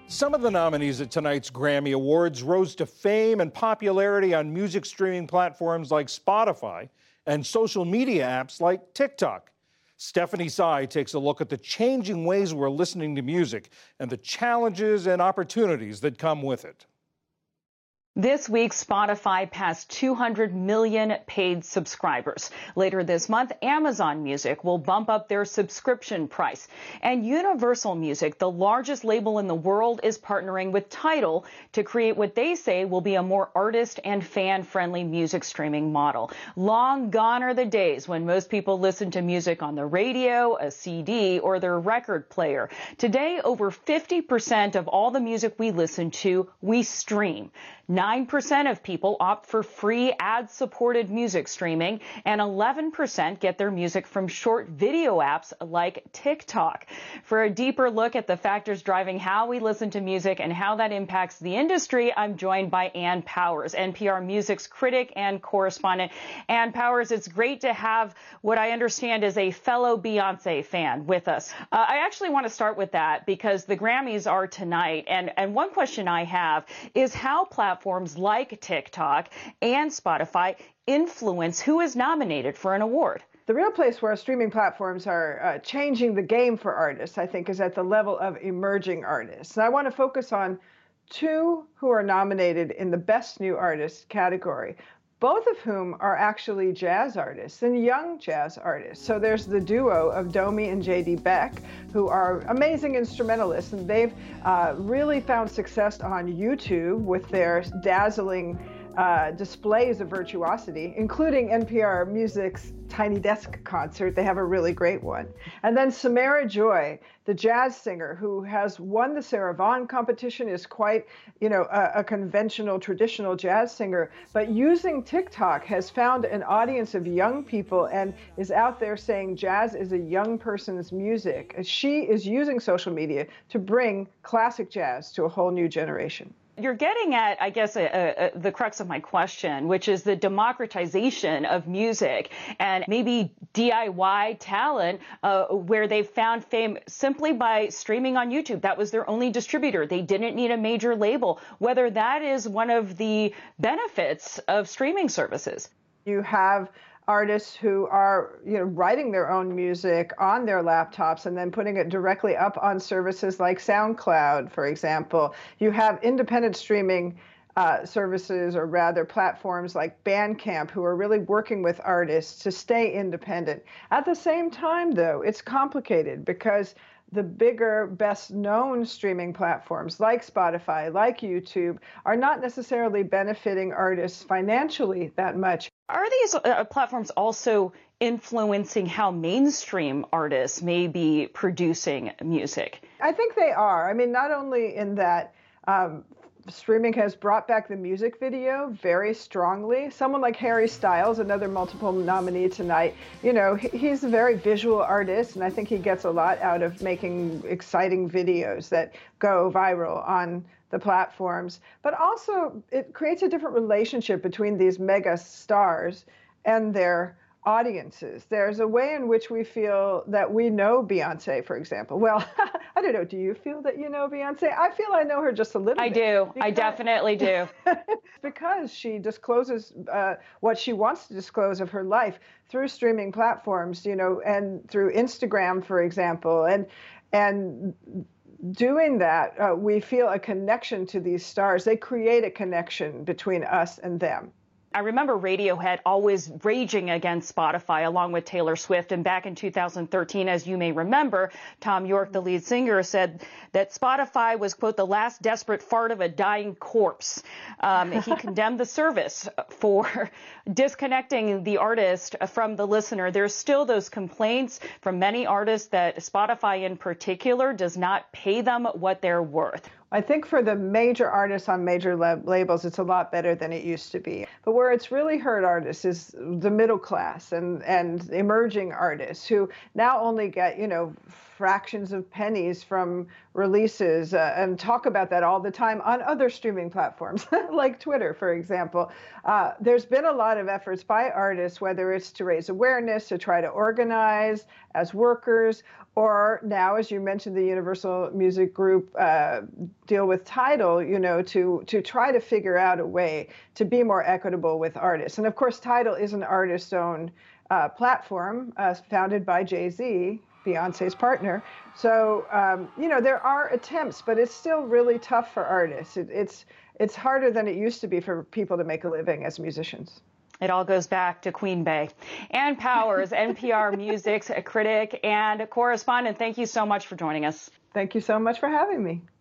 Some of the nominees at tonight's Grammy Awards rose to fame and popularity on music streaming platforms like Spotify and social media apps like TikTok. Stephanie Tsai takes a look at the changing ways we're listening to music and the challenges and opportunities that come with it. This week, Spotify passed 200 million paid subscribers. Later this month, Amazon Music will bump up their subscription price. And Universal Music, the largest label in the world, is partnering with Tidal to create what they say will be a more artist and fan-friendly music streaming model. Long gone are the days when most people listen to music on the radio, a CD, or their record player. Today, over 50% of all the music we listen to, we stream. 9% of people opt for free ad-supported music streaming, and 11% get their music from short video apps like TikTok. For a deeper look at the factors driving how we listen to music and how that impacts the industry, I'm joined by Ann Powers, NPR Music's critic and correspondent. Ann Powers, it's great to have what I understand is a fellow Beyoncé fan with us. I actually want to start with that because the Grammys are tonight, and one question I have is how platforms like TikTok and Spotify influence who is nominated for an award. The real place where streaming platforms are changing the game for artists, I think, is at the level of emerging artists. And I want to focus on two who are nominated in the Best New Artist category, both of whom are actually jazz artists and young jazz artists. So there's the duo of Domi and J.D. Beck, who are amazing instrumentalists, and they've really found success on YouTube with their dazzling displays of virtuosity, including NPR Music's Tiny Desk concert. They have a really great one. And then Samara Joy, the jazz singer who has won the Sarah Vaughan competition, is quite, a conventional, traditional jazz singer, but using TikTok has found an audience of young people and is out there saying jazz is a young person's music. She is using social media to bring classic jazz to a whole new generation. You're getting at, I guess, the crux of my question, which is the democratization of music and maybe DIY talent where they've found fame simply by streaming on YouTube. That was their only distributor. They didn't need a major label. Whether that is one of the benefits of streaming services. You have artists who are, writing their own music on their laptops and then putting it directly up on services like SoundCloud, for example. You have independent streaming services, or rather platforms like Bandcamp, who are really working with artists to stay independent. At the same time, though, it's complicated because the bigger, best-known streaming platforms like Spotify, like YouTube, are not necessarily benefiting artists financially that much. Are these platforms also influencing how mainstream artists may be producing music? I think they are. I mean, not only in that streaming has brought back the music video very strongly. Someone like Harry Styles, another multiple nominee tonight, he's a very visual artist, and I think he gets a lot out of making exciting videos that go viral on the platforms. But also, it creates a different relationship between these mega stars and their audiences. There's a way in which we feel that we know Beyoncé, for example. Well, I don't know. Do you feel that you know Beyoncé? I feel I know her just a little bit. I do. I definitely do. Because she discloses what she wants to disclose of her life through streaming platforms, and through Instagram, for example. And doing that, we feel a connection to these stars. They create a connection between us and them. I remember Radiohead always raging against Spotify along with Taylor Swift. And back in 2013, as you may remember, Tom York, the lead singer, said that Spotify was, quote, the last desperate fart of a dying corpse. He condemned the service for disconnecting the artist from the listener. There's still those complaints from many artists that Spotify in particular does not pay them what they're worth. I think for the major artists on major labels, it's a lot better than it used to be. But where it's really hurt artists is the middle class and emerging artists who now only get, fractions of pennies from releases and talk about that all the time on other streaming platforms, like Twitter, for example. There's been a lot of efforts by artists, whether it's to raise awareness, to try to organize as workers, or now, as you mentioned, the Universal Music Group deal with Tidal, to try to figure out a way to be more equitable with artists. And of course, Tidal is an artist-owned platform founded by Jay-Z, Beyonce's partner. So, there are attempts, but it's still really tough for artists. It's harder than it used to be for people to make a living as musicians. It all goes back to Queen Bey. Ann Powers, NPR Music's critic and correspondent, thank you so much for joining us. Thank you so much for having me.